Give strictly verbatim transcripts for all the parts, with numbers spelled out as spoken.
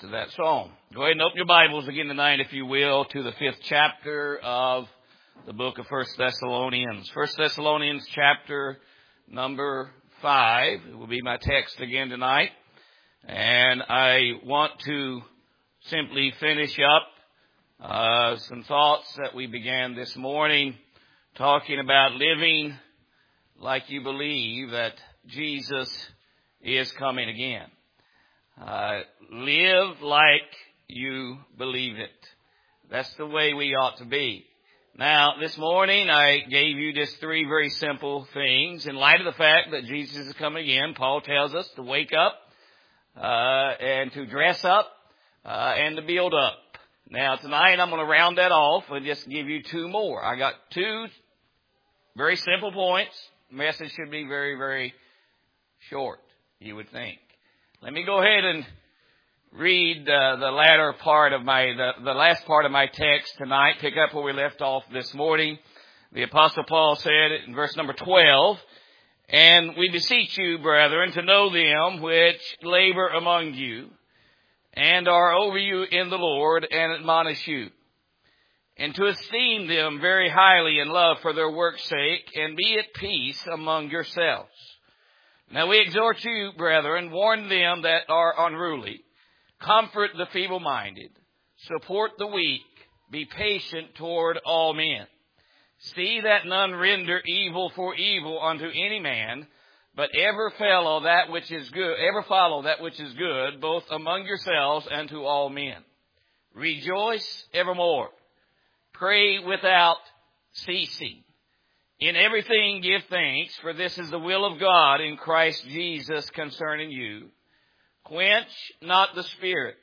to that song. Go ahead and open your Bibles again tonight, if you will, to the fifth chapter of the book of First Thessalonians. First Thessalonians chapter number five. It will be my text again tonight. And I want to simply finish up uh, some thoughts that we began this morning, talking about living like you believe that Jesus is coming again. Uh, live like you believe it. That's the way we ought to be. Now, this morning I gave you just three very simple things. In light of the fact that Jesus is coming again, Paul tells us to wake up, uh, and to dress up, uh, and to build up. Now, tonight I'm going to round that off and just give you two more. I got two very simple points. The message should be very, very short, you would think. Let me go ahead and read uh, the latter part of my, the, the last part of my text tonight. Pick up where we left off this morning. The Apostle Paul said in verse number twelve, "And we beseech you, brethren, to know them which labor among you, and are over you in the Lord, and admonish you, and to esteem them very highly in love for their work's sake, and be at peace among yourselves. Now we exhort you, brethren, warn them that are unruly, comfort the feeble-minded, support the weak, be patient toward all men. See that none render evil for evil unto any man, but ever follow that which is good, ever follow that which is good, both among yourselves and to all men. Rejoice evermore. Pray without ceasing. In everything give thanks, for this is the will of God in Christ Jesus concerning you. Quench not the spirit.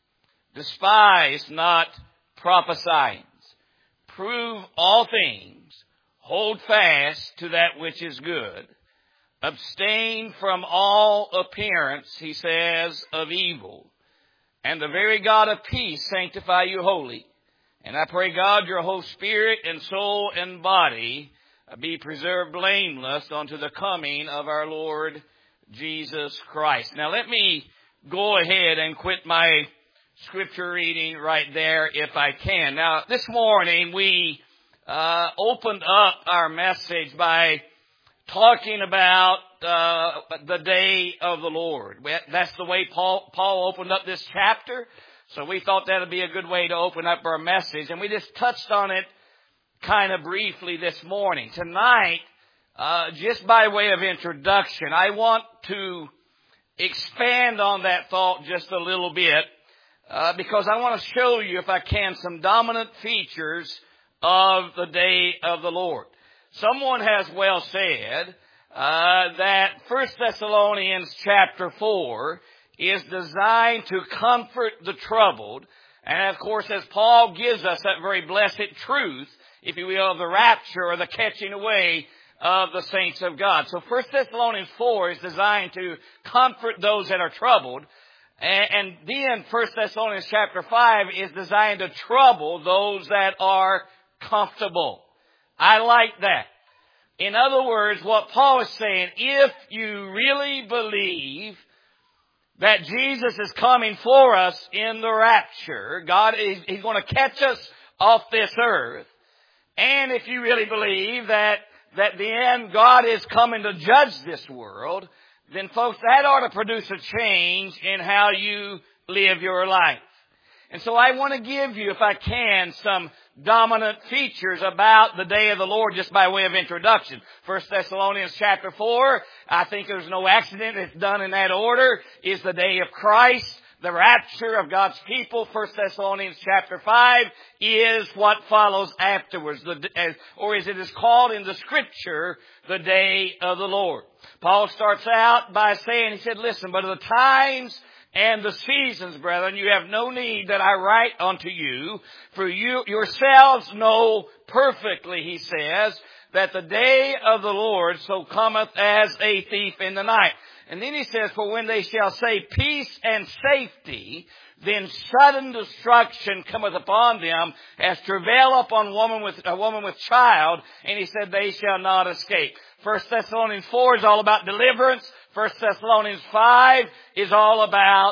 Despise not prophesying. Prove all things. Hold fast to that which is good. Abstain from all appearance, he says, of evil. And the very God of peace sanctify you wholly. And I pray God your whole spirit and soul and body be preserved blameless unto the coming of our Lord Jesus Christ." Now let me go ahead and quit my scripture reading right there if I can. Now this morning we uh, opened up our message by talking about uh, the day of the Lord. That's the way Paul, Paul opened up this chapter. So we thought that would be a good way to open up our message. And we just touched on it kind of briefly this morning. Tonight, uh, just by way of introduction, I want to expand on that thought just a little bit, uh, because I want to show you, if I can, some dominant features of the day of the Lord. Someone has well said uh, that First Thessalonians chapter four is designed to comfort the troubled. And of course, as Paul gives us that very blessed truth, if you will, of the rapture or the catching away of the saints of God. So First Thessalonians four is designed to comfort those that are troubled. And then First Thessalonians chapter five is designed to trouble those that are comfortable. I like that. In other words, what Paul is saying, if you really believe that Jesus is coming for us in the rapture, God is He's going to catch us off this earth. And if you really believe that, that the end God is coming to judge this world, then folks, that ought to produce a change in how you live your life. And so I want to give you, if I can, some dominant features about the day of the Lord just by way of introduction. First Thessalonians chapter four, I think there's no accident. It's done in that order, is the day of Christ. The rapture of God's people, First Thessalonians chapter five, is what follows afterwards, the, or as it is called in the Scripture, the day of the Lord. Paul starts out by saying, he said, "Listen, but of the times and the seasons, brethren, you have no need that I write unto you, for you yourselves know perfectly," he says, "that the day of the Lord so cometh as a thief in the night." And then he says, "For when they shall say peace and safety, then sudden destruction cometh upon them, as travail upon woman with a woman with child." And he said, "They shall not escape." First Thessalonians four is all about deliverance. First Thessalonians five is all about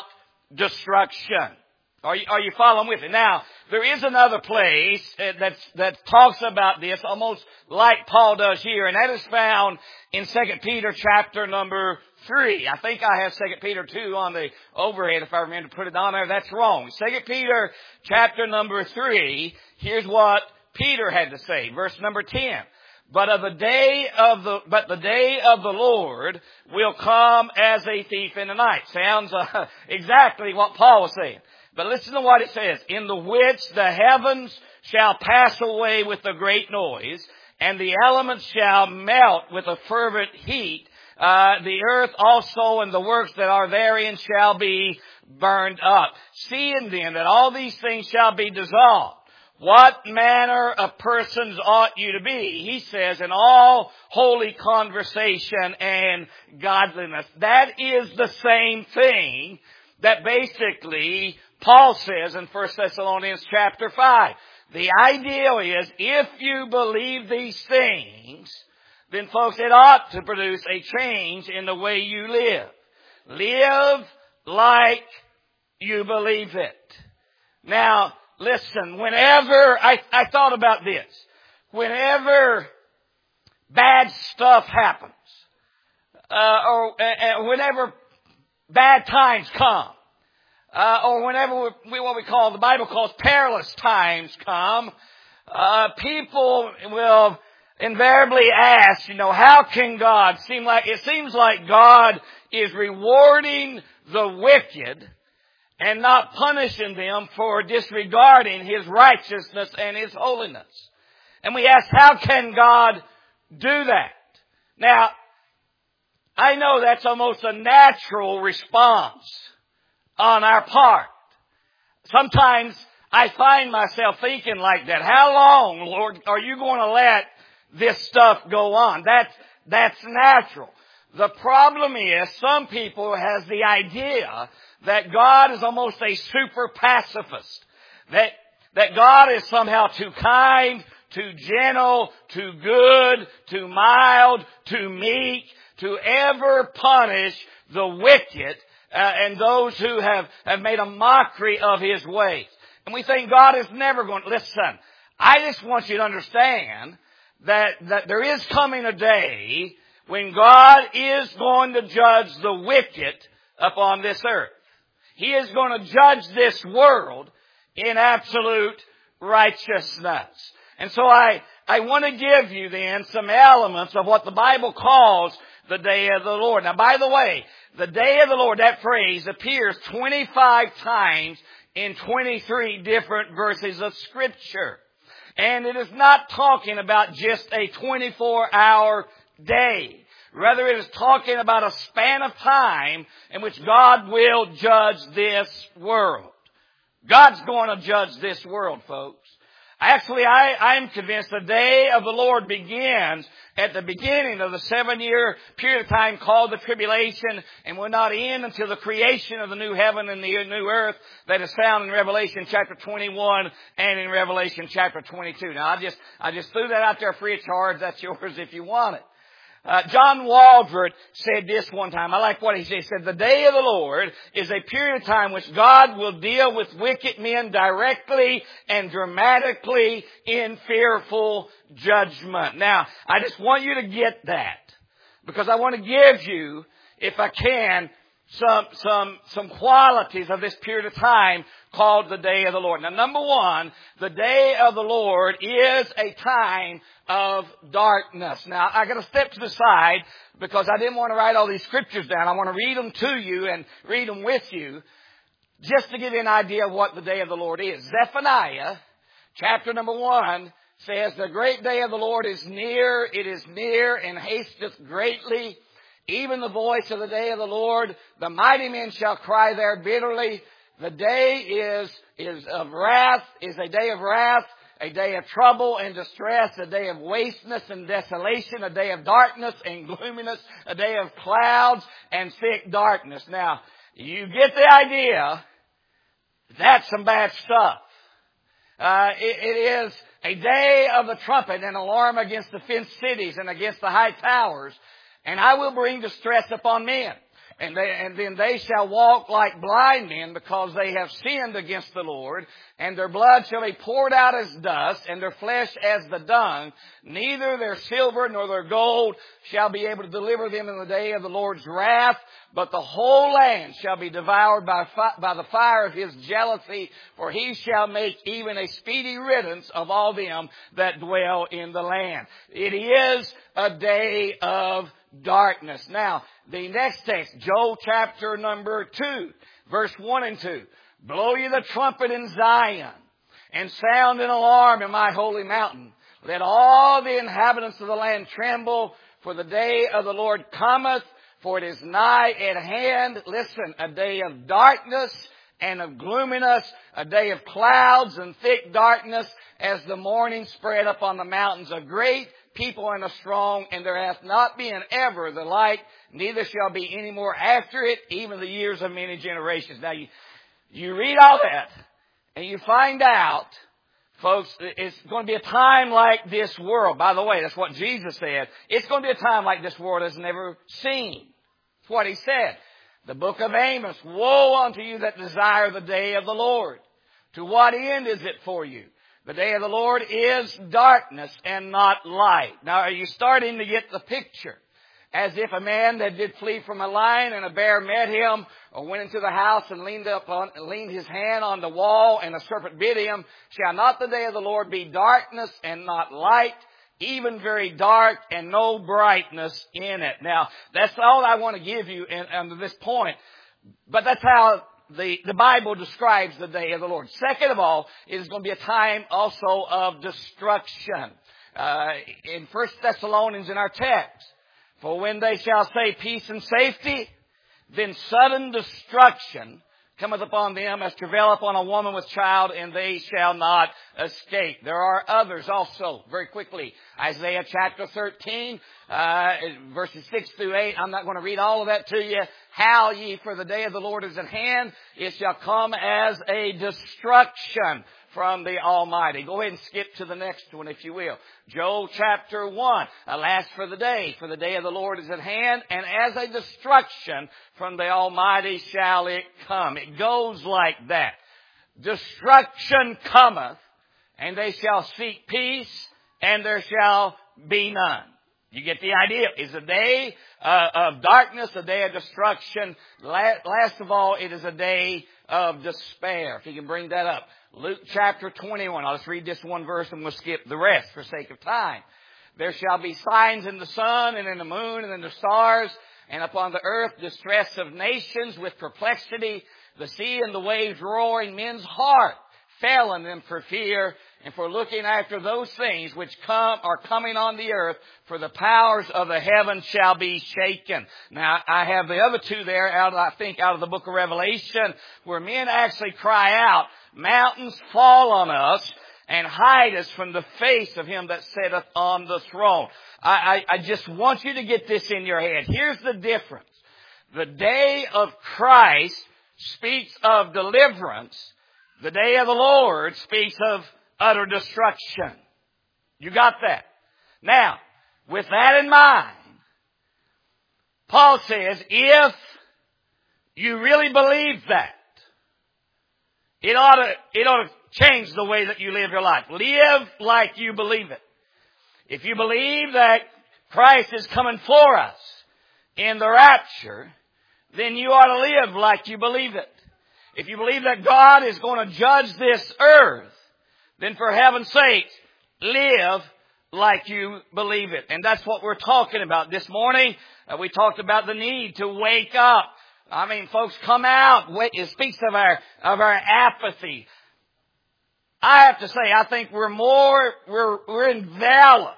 destruction. Are you, are you following with me? Now, there is another place that, that talks about this almost like Paul does here, and that is found in Second Peter chapter number three. I think I have Second Peter two on the overhead if I remember to put it on there. That's wrong. Second Peter chapter number three, here's what Peter had to say. Verse number ten. But of the day of the, but the day of the Lord will come as a thief in the night. Sounds uh, exactly what Paul was saying. But listen to what it says. In the which the heavens shall pass away with a great noise, and the elements shall melt with a fervent heat. Uh, the earth also and the works that are therein shall be burned up. Seeing then that all these things shall be dissolved, what manner of persons ought you to be? He says, in all holy conversation and godliness. That is the same thing that basically Paul says in First Thessalonians chapter five. The ideal is, if you believe these things, then folks, it ought to produce a change in the way you live. Live like you believe it. Now, listen, whenever, I, I thought about this. Whenever bad stuff happens, uh, or uh, whenever bad times come, uh, or whenever we, what we call, the Bible calls perilous times come, uh, people will invariably ask, you know, how can God seem like, it seems like God is rewarding the wicked and not punishing them for disregarding His righteousness and His holiness. And we ask, how can God do that? Now, I know that's almost a natural response on our part. Sometimes I find myself thinking like that. How long, Lord, are you going to let this stuff go on? That's, that's natural. The problem is some people has the idea that God is almost a super pacifist. That, that God is somehow too kind, too gentle, too good, too mild, too meek, to ever punish the wicked uh, and those who have, have made a mockery of His ways. And we think God is never going to, listen, I just want you to understand that, that there is coming a day when God is going to judge the wicked upon this earth. He is going to judge this world in absolute righteousness. And so I, I want to give you then some elements of what the Bible calls the day of the Lord. Now, by the way, the day of the Lord, that phrase appears twenty-five times in twenty-three different verses of Scripture. And it is not talking about just a twenty-four hour day. Rather, it is talking about a span of time in which God will judge this world. God's going to judge this world, folks. Actually, I, I'm convinced the day of the Lord begins at the beginning of the seven-year period of time called the tribulation, and will not end until the creation of the new heaven and the new earth that is found in Revelation chapter twenty-one and in Revelation chapter twenty-two. Now, I just, I just threw that out there free of charge. That's yours if you want it. Uh, John Walvoord said this one time. I like what he said. He said, the day of the Lord is a period of time which God will deal with wicked men directly and dramatically in fearful judgment. Now, I just want you to get that, because I want to give you, if I can, some, some, some qualities of this period of time called the day of the Lord. Now, number one, the day of the Lord is a time of darkness. Now, I got to step to the side because I didn't want to write all these scriptures down. I want to read them to you and read them with you just to give you an idea of what the day of the Lord is. Zephaniah, chapter number one, says, the great day of the Lord is near. It is near and hasteth greatly. Even the voice of the day of the Lord, the mighty men shall cry there bitterly. The day is, is of wrath, is a day of wrath, a day of trouble and distress, a day of wasteness and desolation, a day of darkness and gloominess, a day of clouds and thick darkness. Now, you get the idea. That's some bad stuff. Uh, it, it is a day of the trumpet and alarm against the fenced cities and against the high towers. And I will bring distress upon men. And, they, and then they shall walk like blind men, because they have sinned against the Lord. And their blood shall be poured out as dust, and their flesh as the dung. Neither their silver nor their gold shall be able to deliver them in the day of the Lord's wrath. But the whole land shall be devoured by, fi- by the fire of His jealousy. For He shall make even a speedy riddance of all them that dwell in the land. It is a day of darkness. Now, the next text, Joel chapter number two, verse one and two. Blow ye the trumpet in Zion, and sound an alarm in my holy mountain. Let all the inhabitants of the land tremble, for the day of the Lord cometh, for it is nigh at hand. Listen, a day of darkness and of gloominess, a day of clouds and thick darkness, as the morning spread upon the mountains. A great people and a strong, and there hath not been ever the like, neither shall be any more after it, even the years of many generations. Now, you, you read all that, and you find out, folks, it's going to be a time like this world. By the way, that's what Jesus said. It's going to be a time like this world has never seen. That's what He said. The book of Amos, woe unto you that desire the day of the Lord. To what end is it for you? The day of the Lord is darkness and not light. Now, are you starting to get the picture? As if a man that did flee from a lion and a bear met him, or went into the house and leaned up on, leaned his hand on the wall, and a serpent bit him. Shall not the day of the Lord be darkness and not light, even very dark and no brightness in it? Now, that's all I want to give you in, under this point. But that's how the, the Bible describes the day of the Lord. Second of all, it is going to be a time also of destruction. Uh, in First Thessalonians in our text, for when they shall say peace and safety, then sudden destruction cometh upon them as travail upon a woman with child, and they shall not escape. There are others also, very quickly. Isaiah chapter thirteen, uh, verses six through eight. I'm not going to read all of that to you. Howl ye, for the day of the Lord is at hand. It shall come as a destruction from the Almighty. Go ahead and skip to the next one, if you will. Joel chapter one. Alas for the day, for the day of the Lord is at hand, and as a destruction from the Almighty shall it come. It goes like that. Destruction cometh, and they shall seek peace, and there shall be none. You get the idea. It's a day uh, of darkness, a day of destruction. Last of all, it is a day of despair. If you can bring that up. Luke chapter twenty-one. I'll just read this one verse and we'll skip the rest for sake of time. There shall be signs in the sun and in the moon and in the stars, and upon the earth distress of nations with perplexity, the sea and the waves roaring, men's heart failing them for fear and for looking after those things which come are coming on the earth, for the powers of the heavens shall be shaken. Now, I have the other two there out of, I think, out of the book of Revelation, where men actually cry out, mountains fall on us and hide us from the face of Him that sitteth on the throne. I, I, I just want you to get this in your head. Here's the difference. The day of Christ speaks of deliverance. The day of the Lord speaks of utter destruction. You got that? Now, with that in mind, Paul says, if you really believe that, it ought to, it ought to change the way that you live your life. Live like you believe it. If you believe that Christ is coming for us in the rapture, then you ought to live like you believe it. If you believe that God is going to judge this earth, then for heaven's sake, live like you believe it. And that's what we're talking about this morning. Uh, we talked about the need to wake up. I mean, folks, come out. Wait, it speaks of our, of our apathy. I have to say, I think we're more, we're, we're enveloped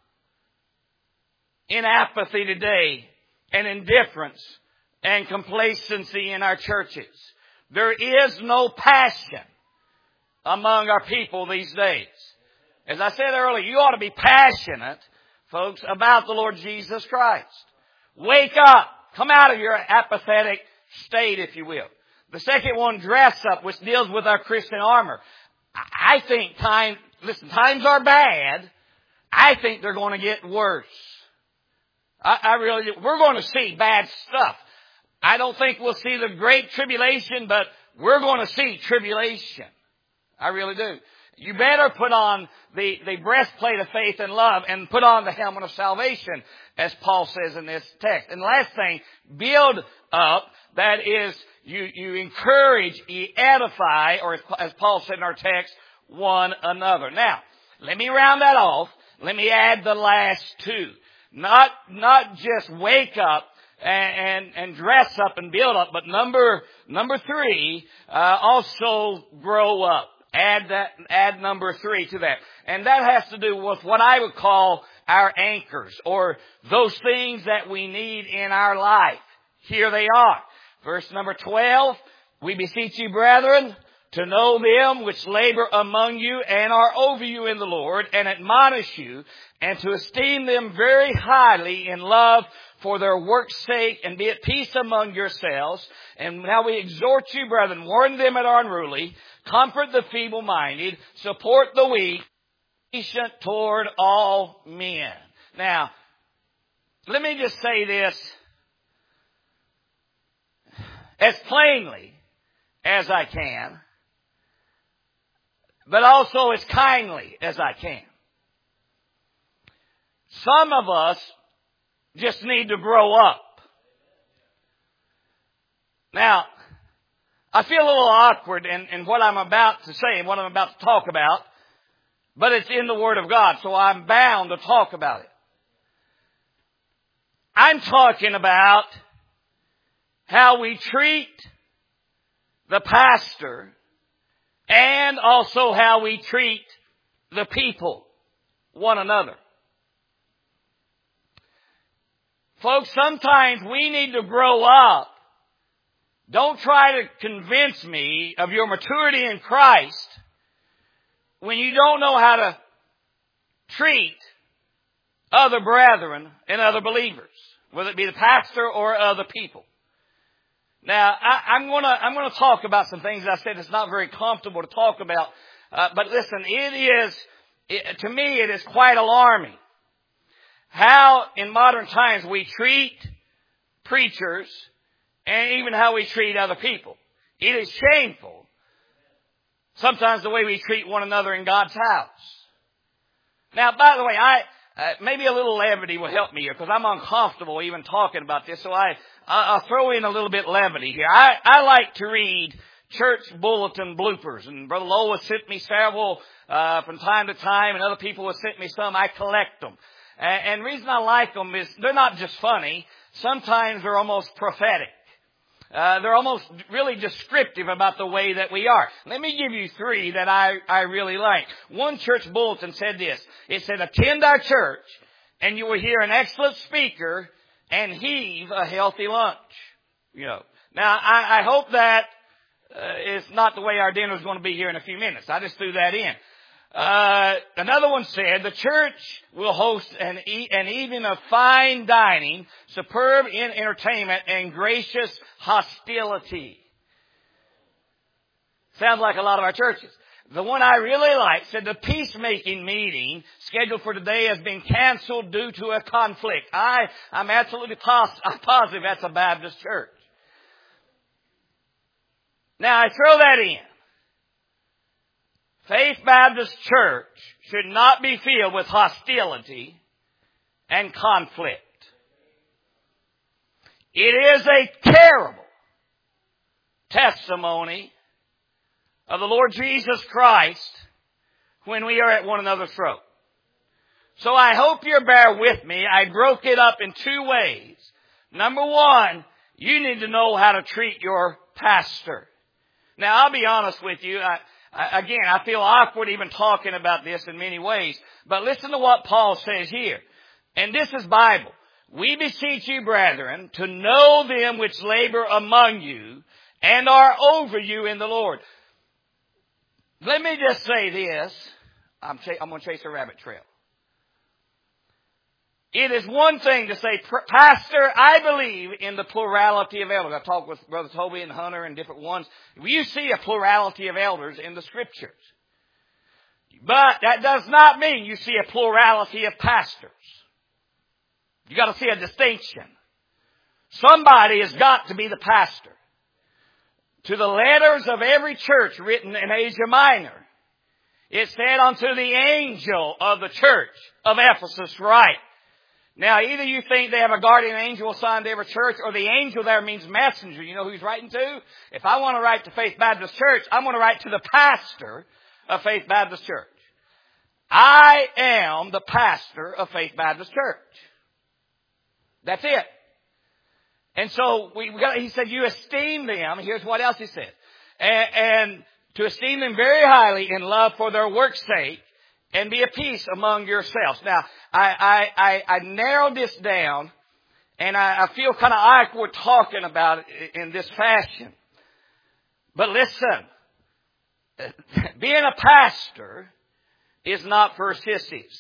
in apathy today and indifference and complacency in our churches. There is no passion among our people these days. As I said earlier, you ought to be passionate, folks, about the Lord Jesus Christ. Wake up. Come out of your apathetic state, if you will. The second one, dress up, which deals with our Christian armor. I think time, listen, times are bad. I think they're going to get worse. I, I really, we're going to see bad stuff. I don't think we'll see the great tribulation, but we're going to see tribulation. I really do. You better put on the, the breastplate of faith and love and put on the helmet of salvation, as Paul says in this text. And last thing, build up. That is, you, you encourage, you edify, or as Paul said in our text, one another. Now, let me round that off. Let me add the last two. Not, not just wake up and, and, and dress up and build up, but number, number three, uh, also grow up. Add that, add number three to that. And that has to do with what I would call our anchors, or those things that we need in our life. Here they are. Verse number twelve, we beseech you, brethren, to know them which labor among you and are over you in the Lord, and admonish you, and to esteem them very highly in love for their work's sake, and be at peace among yourselves. And now we exhort you, brethren, warn them that are unruly, comfort the feeble-minded, support the weak, patient toward all men. Now, let me just say this as plainly as I can, but also as kindly as I can. Some of us just need to grow up. Now, I feel a little awkward in, in what I'm about to say and what I'm about to talk about, but it's in the Word of God, so I'm bound to talk about it. I'm talking about how we treat the pastor and also how we treat the people, one another. Folks, sometimes we need to grow up. Don't try to convince me of your maturity in Christ when you don't know how to treat other brethren and other believers, whether it be the pastor or other people. Now, I, I'm gonna, I'm gonna talk about some things I said it's not very comfortable to talk about, uh, but listen, it is, it, to me, it is quite alarming how in modern times we treat preachers and even how we treat other people. It is shameful sometimes the way we treat one another in God's house. Now, by the way, I uh, maybe a little levity will help me here because I'm uncomfortable even talking about this. So I I'll throw in a little bit levity here. I I like to read church bulletin bloopers, and Brother Lowell has sent me several uh, from time to time, and other people have sent me some. I collect them, and, and the reason I like them is they're not just funny. Sometimes they're almost prophetic. Uh, they're almost really descriptive about the way that we are. Let me give you three that I, I really like. One church bulletin said this. It said, attend our church and you will hear an excellent speaker and heave a healthy lunch. You know. Now, I, I hope that uh, is not the way our dinner is going to be here in a few minutes. I just threw that in. Uh, another one said, the church will host an, e- an evening of fine dining, superb in entertainment, and gracious hospitality. Sounds like a lot of our churches. The one I really like said, the peacemaking meeting scheduled for today has been canceled due to a conflict. I, I'm absolutely pos- I'm positive that's a Baptist church. Now, I throw that in. Faith Baptist Church should not be filled with hostility and conflict. It is a terrible testimony of the Lord Jesus Christ when we are at one another's throat. So I hope you bear with me. I broke it up in two ways. Number one, you need to know how to treat your pastor. Now, I'll be honest with you. I, Again, I feel awkward even talking about this in many ways. But listen to what Paul says here. And this is Bible. We beseech you, brethren, to know them which labor among you and are over you in the Lord. Let me just say this. I'm, ch- I'm going to chase a rabbit trail. It is one thing to say, Pastor, I believe in the plurality of elders. I talked with Brother Toby and Hunter and different ones. You see a plurality of elders in the Scriptures. But that does not mean you see a plurality of pastors. You got to see a distinction. Somebody has got to be the pastor. To the letters of every church written in Asia Minor, it said unto the angel of the church of Ephesus, write. Now, either you think they have a guardian angel assigned to every church, or the angel there means messenger. You know who he's writing to? If I want to write to Faith Baptist Church, I'm going to write to the pastor of Faith Baptist Church. I am the pastor of Faith Baptist Church. That's it. And so we got, he said, you esteem them. Here's what else he said. And, and to esteem them very highly in love for their work's sake, and be at peace among yourselves. Now, I, I, I, I narrowed this down, and I, I feel kind of awkward talking about it in this fashion. But listen, being a pastor is not for sissies.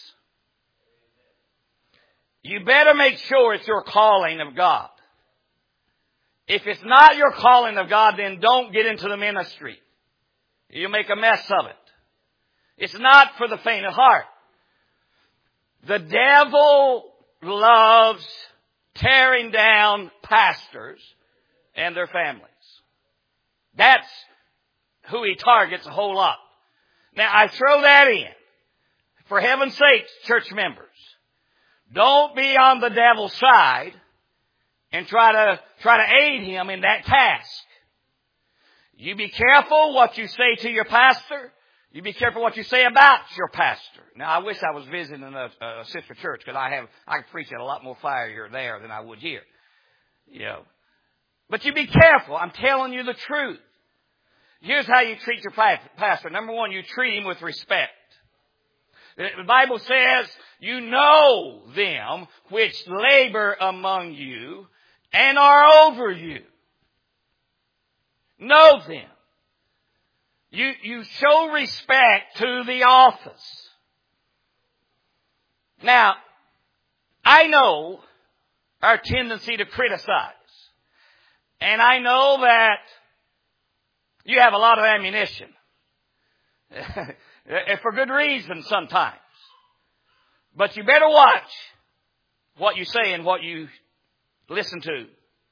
You better make sure it's your calling of God. If it's not your calling of God, then don't get into the ministry. You'll make a mess of it. It's not for the faint of heart. The devil loves tearing down pastors and their families. That's who he targets a whole lot. Now, I throw that in. For heaven's sake, church members, don't be on the devil's side and try to, try to aid him in that task. You be careful what you say to your pastor. You be careful what you say about your pastor. Now, I wish I was visiting a, a sister church, because I have, I could preach at a lot more fire there than I would here. You know. But you be careful. I'm telling you the truth. Here's how you treat your pastor. Number one, you treat him with respect. The Bible says, you know them which labor among you and are over you. Know them. You, you show respect to the office. Now, I know our tendency to criticize. And I know that you have a lot of ammunition. For good reason sometimes. But you better watch what you say and what you listen to.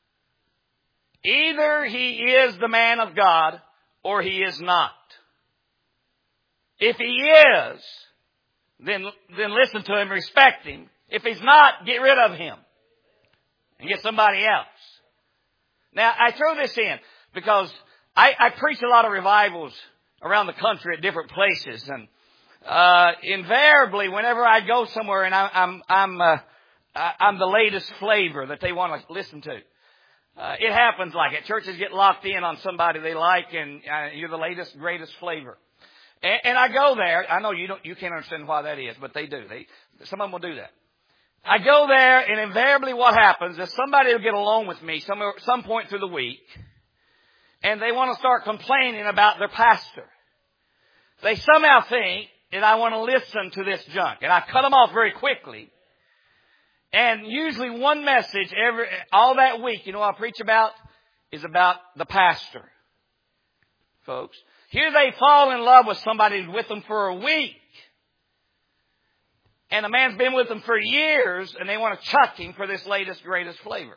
Either he is the man of God or he is not. If he is, then, then listen to him, respect him. If he's not, get rid of him and get somebody else. Now, I throw this in because I, I preach a lot of revivals around the country at different places, and uh invariably, whenever I go somewhere and I, I'm I'm uh, I'm the latest flavor that they want to listen to, uh, it happens like it. Churches get locked in on somebody they like, and uh, you're the latest, greatest flavor. And, and I go there. I know you don't, you can't understand why that is, but they do. They some of them will do that. I go there, and invariably, what happens is somebody will get along with me some some point through the week, and they want to start complaining about their pastor. They somehow think that I want to listen to this junk. And I cut them off very quickly. And usually one message every all that week, you know what I preach about, is about the pastor. Folks. Here they fall in love with somebody who's with them for a week. And the man's been with them for years, and they want to chuck him for this latest, greatest flavor.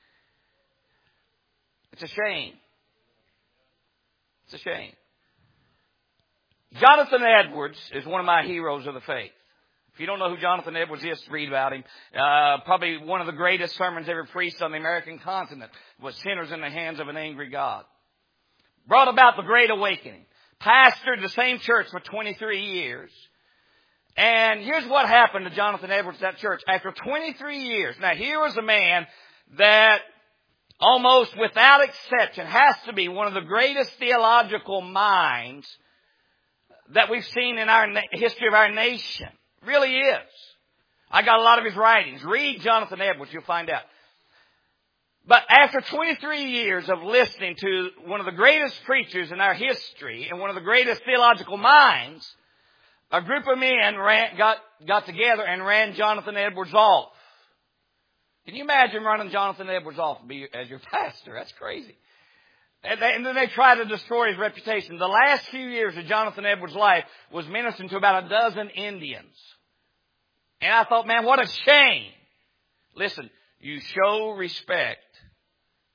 It's a shame. It's a shame. Jonathan Edwards is one of my heroes of the faith. If you don't know who Jonathan Edwards is, read about him. Uh, probably one of the greatest sermons ever preached on the American continent was Sinners in the Hands of an Angry God. Brought about the Great Awakening. Pastored the same church for twenty-three years. And here's what happened to Jonathan Edwards, that church. After twenty-three years, now here was a man that almost without exception has to be one of the greatest theological minds that we've seen in our na- history of our nation. Really is. I got a lot of his writings. Read Jonathan Edwards, you'll find out. But after twenty-three years of listening to one of the greatest preachers in our history and one of the greatest theological minds, a group of men ran, got, got together and ran Jonathan Edwards off. Can you imagine running Jonathan Edwards off as your pastor? That's crazy. And, they, and then they tried to destroy his reputation. The last few years of Jonathan Edwards' life was ministering to about a dozen Indians. And I thought, man, what a shame. Listen, you show respect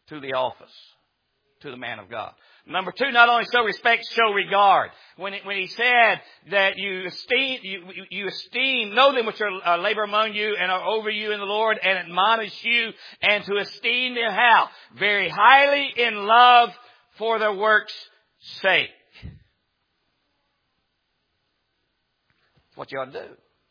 to the office, to the man of God. Number two, not only show respect, show regard. When it, when he said that you esteem, you, you esteem, know them which are uh, labor among you and are over you in the Lord and admonish you, and to esteem them how? Very highly in love for their work's sake. That's what you ought to do.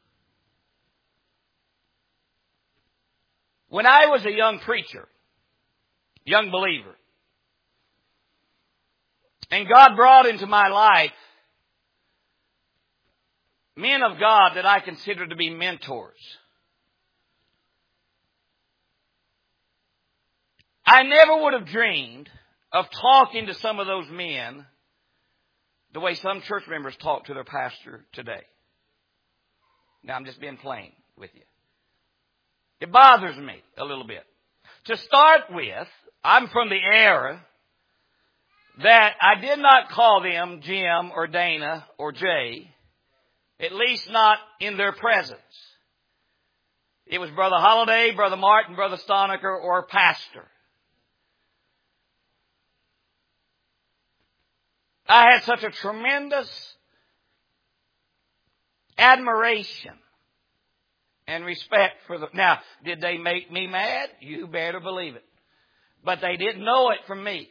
When I was a young preacher, young believer, and God brought into my life men of God that I consider to be mentors, I never would have dreamed of talking to some of those men the way some church members talk to their pastor today. Now, I'm just being plain with you. It bothers me a little bit. To start with, I'm from the era that I did not call them Jim or Dana or Jay, at least not in their presence. It was Brother Holliday, Brother Martin, Brother Stonecker, or Pastor. I had such a tremendous admiration and respect for them. Now, did they make me mad? You better believe it. But they didn't know it from me.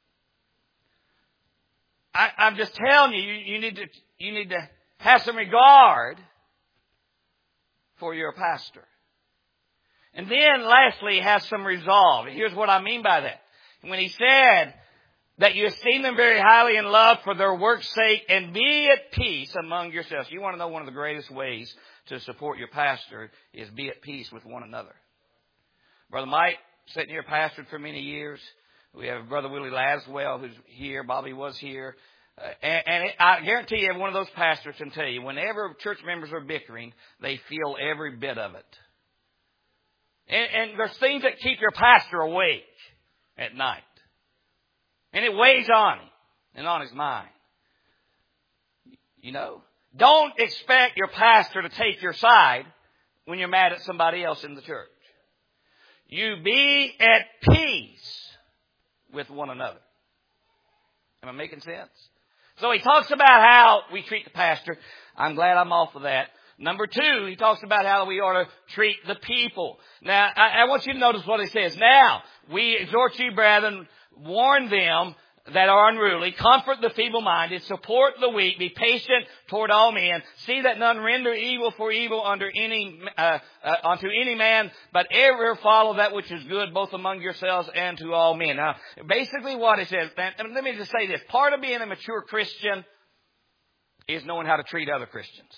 I, I'm just telling you, you, you need to, you need to have some regard for your pastor. And then lastly, have some resolve. Here's what I mean by that. When he said that you esteem them very highly in love for their work's sake and be at peace among yourselves. You want to know one of the greatest ways to support your pastor is be at peace with one another. Brother Mike, sitting here, pastored for many years. We have Brother Willie Laswell, who's here. Bobby was here. Uh, and and it, I guarantee you, one of those pastors can tell you, whenever church members are bickering, they feel every bit of it. And, and there's things that keep your pastor awake at night. And it weighs on him and on his mind. You know? Don't expect your pastor to take your side when you're mad at somebody else in the church. You be at peace with one another. Am I making sense? So he talks about how we treat the pastor. I'm glad I'm off of that. Number two, he talks about how we ought to treat the people. Now, I, I want you to notice what he says. Now, we exhort you, brethren, warn them that are unruly, comfort the feeble-minded, support the weak, be patient toward all men, see that none render evil for evil under any uh, uh, unto any man, but ever follow that which is good, both among yourselves and to all men. Now, basically what it says, and let me just say this, part of being a mature Christian is knowing how to treat other Christians.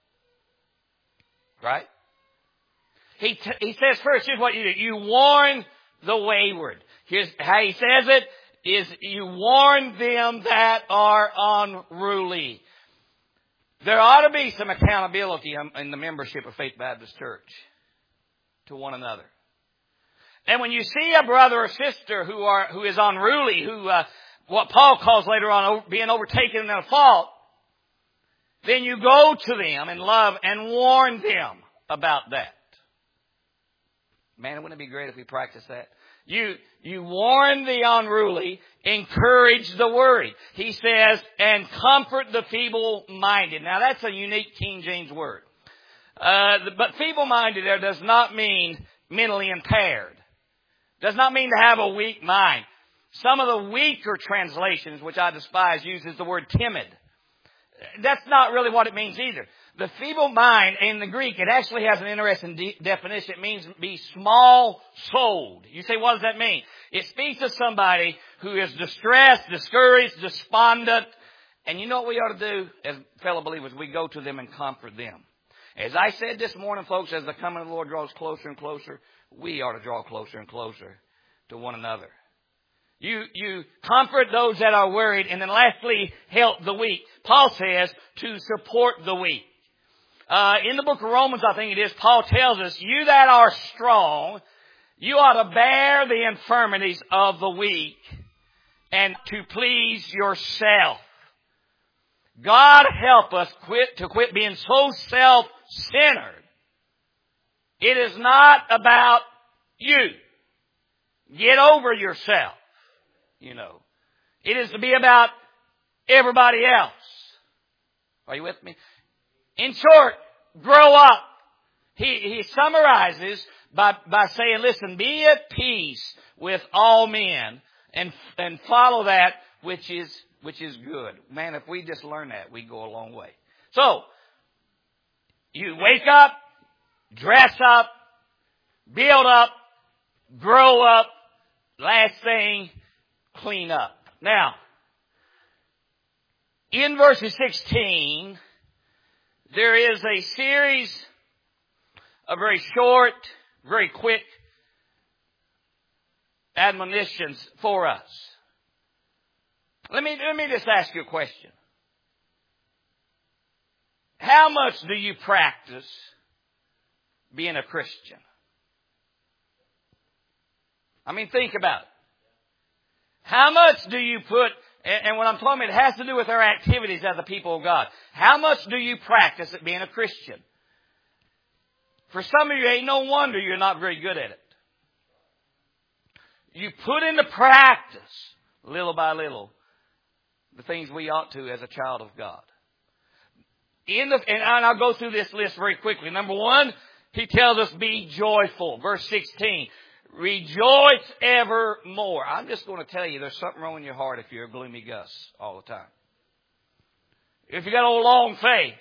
Right? He t- he says first, here's what you do. You warn the wayward. Here's how he says it. Is you warn them that are unruly. There ought to be some accountability in the membership of Faith Baptist Church to one another. And when you see a brother or sister who are who is unruly, who uh, what Paul calls later on being overtaken in a fault, then you go to them in love and warn them about that. Man, wouldn't it be great if we practiced that? You, you warn the unruly, encourage the worried. He says, and comfort the feeble-minded. Now that's a unique King James word. Uh, but feeble-minded there does not mean mentally impaired. Does not mean to have a weak mind. Some of the weaker translations, which I despise, uses the word timid. That's not really what it means either. The feeble mind, in the Greek, it actually has an interesting de- definition. It means be small-souled. You say, what does that mean? It speaks of somebody who is distressed, discouraged, despondent. And you know what we ought to do as fellow believers? We go to them and comfort them. As I said this morning, folks, as the coming of the Lord draws closer and closer, we ought to draw closer and closer to one another. You, you comfort those that are worried. And then lastly, help the weak. Paul says to support the weak. Uh, in the book of Romans, I think it is, Paul tells us, you that are strong, you ought to bear the infirmities of the weak and to please yourself. God help us quit to quit being so self-centered. It is not about you. get over yourself. You know. It is to be about everybody else. Are you with me? In short, grow up. He, he summarizes by, by saying, listen, be at peace with all men and, and follow that which is, which is good. Man, if we just learn that, we go a long way. So, you wake up, dress up, build up, grow up. Last thing, clean up. Now, in verses sixteen, there is a series of very short, very quick admonitions for us. Let me, let me just ask you a question. How much do you practice being a Christian? I mean, think about it. How much do you put, and when I'm talking about it, it has to do with our activities as the people of God. How much do you practice at being a Christian? For some of you, ain't no wonder you're not very good at it. You put into practice, little by little, the things we ought to as a child of God. In the, and I'll go through this list very quickly. Number one, he tells us be joyful. Verse sixteen, rejoice evermore. I'm just going to tell you there's something wrong in your heart if you're a gloomy Gus all the time. If you got a long face,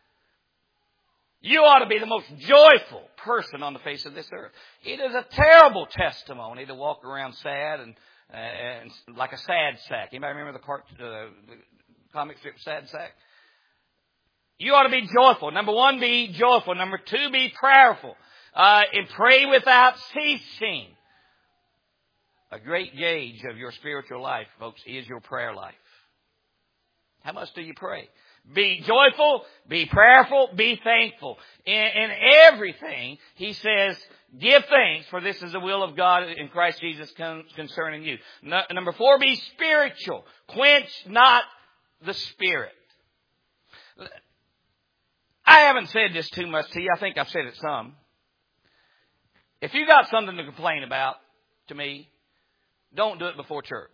you ought to be the most joyful person on the face of this earth. It is a terrible testimony to walk around sad and, uh, and like a sad sack. Anybody remember the, cart, uh, the comic strip Sad Sack? You ought to be joyful. Number one, be joyful. Number two, be prayerful. Uh, and pray without ceasing. A great gauge of your spiritual life, folks, is your prayer life. How much do you pray? Be joyful, be prayerful, be thankful. In, in everything, he says, give thanks, for this is the will of God in Christ Jesus con- concerning you. No, number four, be spiritual. Quench not the Spirit. I haven't said this too much to you. I think I've said it some. If you got something to complain about to me, don't do it before church.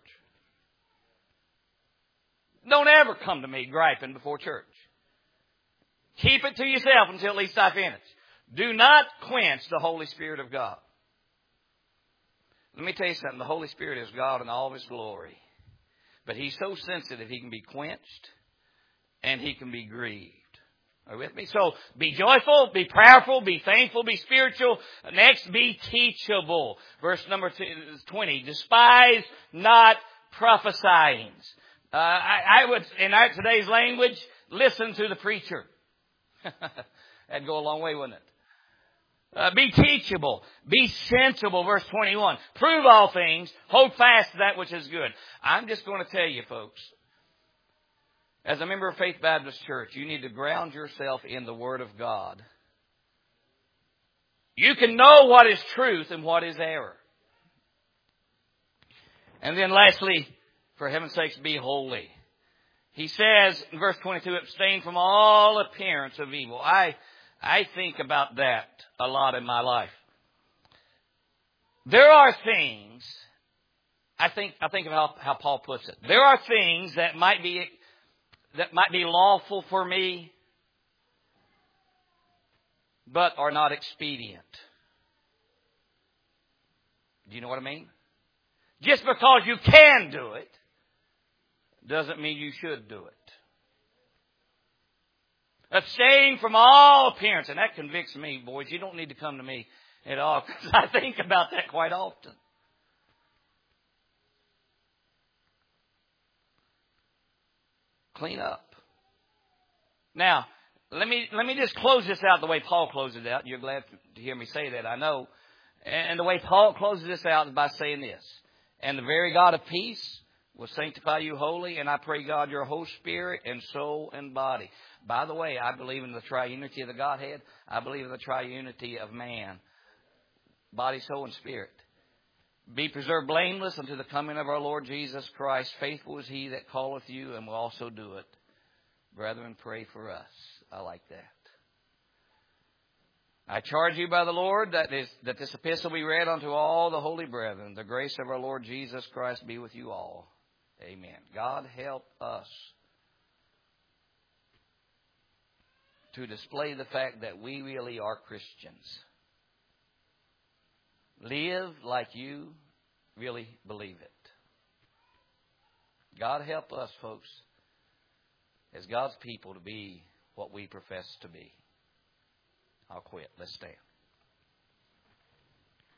Don't ever come to me griping before church. Keep it to yourself until at least I finish. Do not quench the Holy Spirit of God. Let me tell you something. The Holy Spirit is God in all of His glory. But He's so sensitive He can be quenched and He can be grieved. Are you with me? So, be joyful, be prayerful, be thankful, be spiritual. Next, be teachable. Verse number twenty. Despise not prophesying. Uh, I, I would, in our, today's language, listen to the preacher. That'd go a long way, wouldn't it? Uh, be teachable. Be sensible. Verse twenty-one. Prove all things. Hold fast to that which is good. I'm just going to tell you, folks. As a member of Faith Baptist Church, you need to ground yourself in the Word of God. You can know what is truth and what is error. And then lastly, for heaven's sakes, be holy. He says in verse twenty-two, abstain from all appearance of evil. I, I think about that a lot in my life. There are things, I think, I think of how, how Paul puts it. There are things that might be that might be lawful for me, but are not expedient. Do you know what I mean? Just because you can do it doesn't mean you should do it. Abstain from all appearance. And that convicts me, boys. You don't need to come to me at all, because I think about that quite often. Clean up. Now, let me let me just close this out the way Paul closes it out. You're glad to hear me say that, I know. And the way Paul closes this out is by saying this. And the very God of peace will sanctify you wholly, and I pray, God, your whole spirit and soul and body. By the way, I believe in the triunity of the Godhead. I believe in the triunity of man. Body, soul, and spirit. Be preserved blameless unto the coming of our Lord Jesus Christ. Faithful is He that calleth you, and will also do it. Brethren, pray for us. I like that. I charge you by the Lord that this, that this epistle be read unto all the holy brethren. The grace of our Lord Jesus Christ be with you all. Amen. God help us to display the fact that we really are Christians. Live like you really believe it. God help us, folks, as God's people, to be what we profess to be. I'll quit. Let's stand.